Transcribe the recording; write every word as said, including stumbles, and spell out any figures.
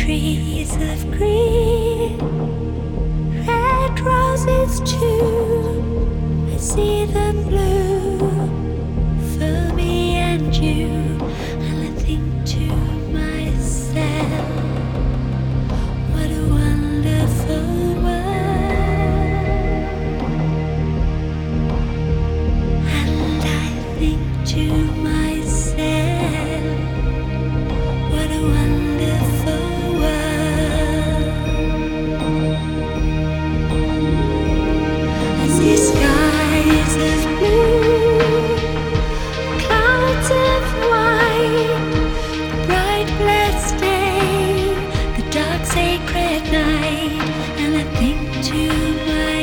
trees of green, red roses too. I see them bloom for me and you, and I think to myself, what a wonderful world. And I think to myself, what a wonderful world. I see skies of blue, clouds of white, the bright blessed day, the dark sacred night, and I think to myself,